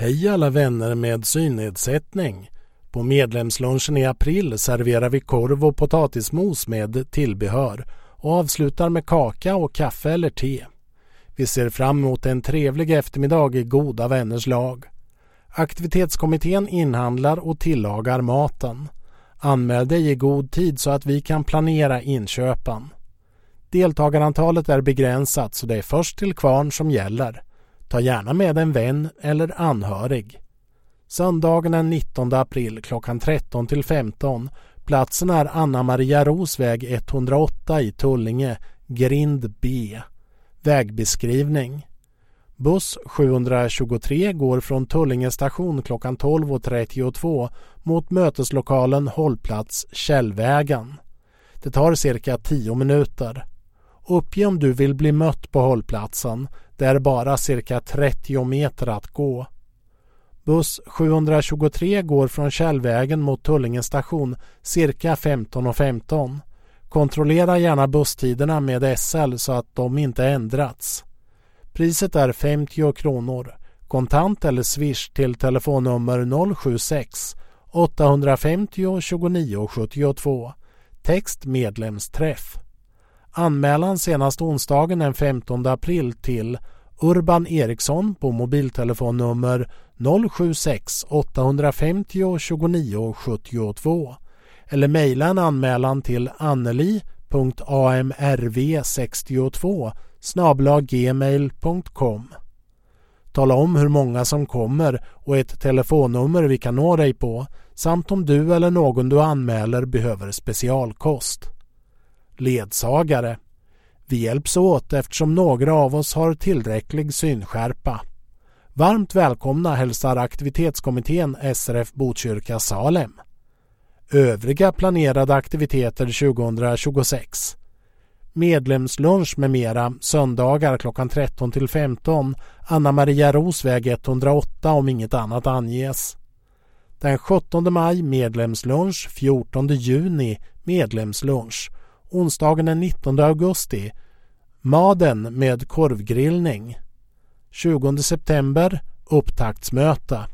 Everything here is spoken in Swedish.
Hej alla vänner med synnedsättning. På medlemslunchen i april serverar vi korv och potatismos med tillbehör och avslutar med kaka och kaffe eller te. Vi ser fram emot en trevlig eftermiddag i goda vänners lag. Aktivitetskommittén inhandlar och tillagar maten. Anmäl dig i god tid så att vi kan planera inköpen. Deltagarantalet är begränsat så det är först till kvarn som gäller. Ta gärna med en vän eller anhörig. Söndagen den 19 april klockan 13 till 15. Platsen är Anna Maria Rosväg 108 i Tullinge, grind B. Vägbeskrivning. Buss 723 går från Tullinge station klockan 12.32 mot möteslokalen hållplats Källvägen. Det tar cirka 10 minuter. Uppge om du vill bli mött på hållplatsen. Det är bara cirka 30 meter att gå. Buss 723 går från Källvägen mot Tullinge station cirka 15.15. Kontrollera gärna busstiderna med SL så att de inte ändrats. Priset är 50 kronor. Kontant eller swish till telefonnummer 076 850 29 72. Text medlemsträff. Anmälan senast onsdagen den 15 april till Urban Eriksson på mobiltelefonnummer 076 850 29 72 eller mejla en anmälan till anneli.amrv62@gmail.com. Tala om hur många som kommer och ett telefonnummer vi kan nå dig på samt om du eller någon du anmäler behöver specialkost. Ledsagare. Vi hjälps åt eftersom några av oss har tillräcklig synskärpa. Varmt välkomna hälsar aktivitetskommittén SRF Botkyrka Salem. Övriga planerade aktiviteter 2026. Medlemslunch med mera söndagar klockan 13 till 15. Anna Maria Rosväg 108 om inget annat anges. Den 17 maj medlemslunch, 14 juni medlemslunch. Onsdagen den 19 augusti Maden med korvgrillning. 20 september upptaktsmöte.